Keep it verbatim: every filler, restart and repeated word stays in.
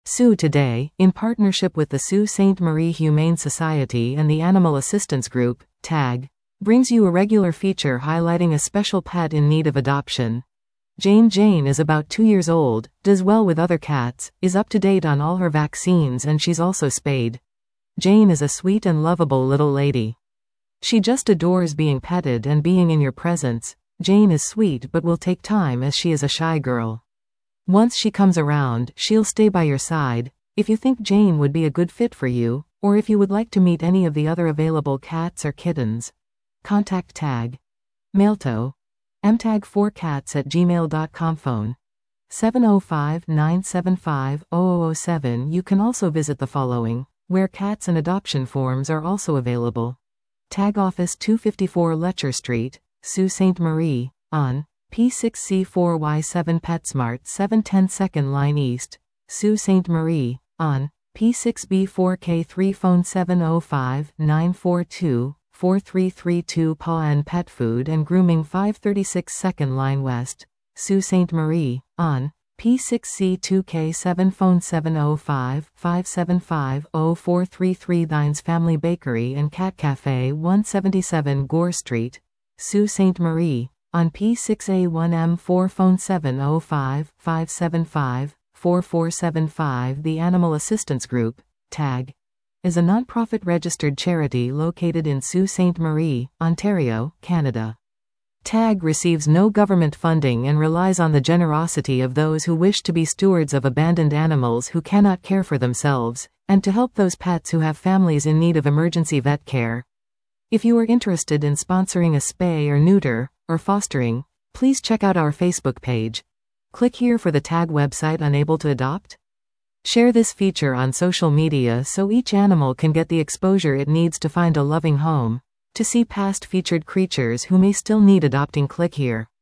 Sue Today, in partnership with the Sault Ste. Marie Humane Society and the Animal Assistance Group, TAG, brings you a regular feature highlighting a special pet in need of adoption. Jane Jane is about two years old, does well with other cats, is up to date on all her vaccines, and she's also spayed. Jane is a sweet and lovable little lady. She just adores being petted and being in your presence. Jane is sweet but will take time as she is a shy girl. Once she comes around, she'll stay by your side. If you think Jane would be a good fit for you, or if you would like to meet any of the other available cats or kittens, contact TAG. Mailto. m tag four cats at gmail dot com. Phone seven oh five, nine seven five, zero zero zero seven. You can also visit the following, where cats and adoption forms are also available. TAG Office two fifty-four Letcher Street, Sault Ste. Marie, on P six C four Y seven PetSmart seven ten Second Line East, Sault Ste. Marie, on P six B four K three. Phone seven oh five, nine four two, four three three two. Paw and Pet Food and Grooming five thirty-six Second Line West, Sault Ste. Marie, on P six C two K seven. Phone seven oh five, five seven five, zero four three three. Dines Family Bakery and Cat Cafe one seventy-seven Gore Street, Sault Ste. Marie, on P six A one M four. Phone seven oh five, five seven five, four four seven five. The Animal Assistance Group, TAG, is a non-profit registered charity located in Sault Ste. Marie, Ontario, Canada. TAG receives no government funding and relies on the generosity of those who wish to be stewards of abandoned animals who cannot care for themselves, and to help those pets who have families in need of emergency vet care. If you are interested in sponsoring a spay or neuter, or fostering, please check out our Facebook page. Click here for the TAG website. Unable to adopt? Share this feature on social media so each animal can get the exposure it needs to find a loving home. To see past featured creatures who may still need adopting, click here.